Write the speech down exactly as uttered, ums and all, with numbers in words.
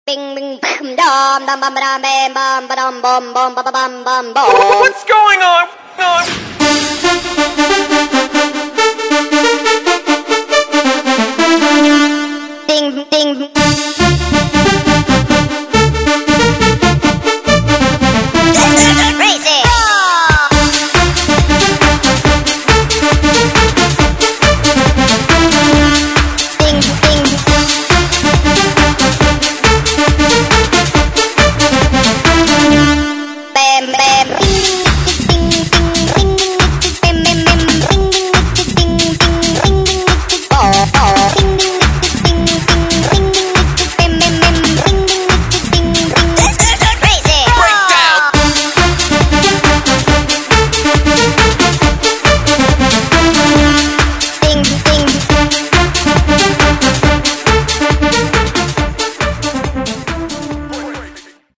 Bing bing bam dum dum bum bam bam bum bum bum bum bum bum bum bum. What's going on? Ding ding.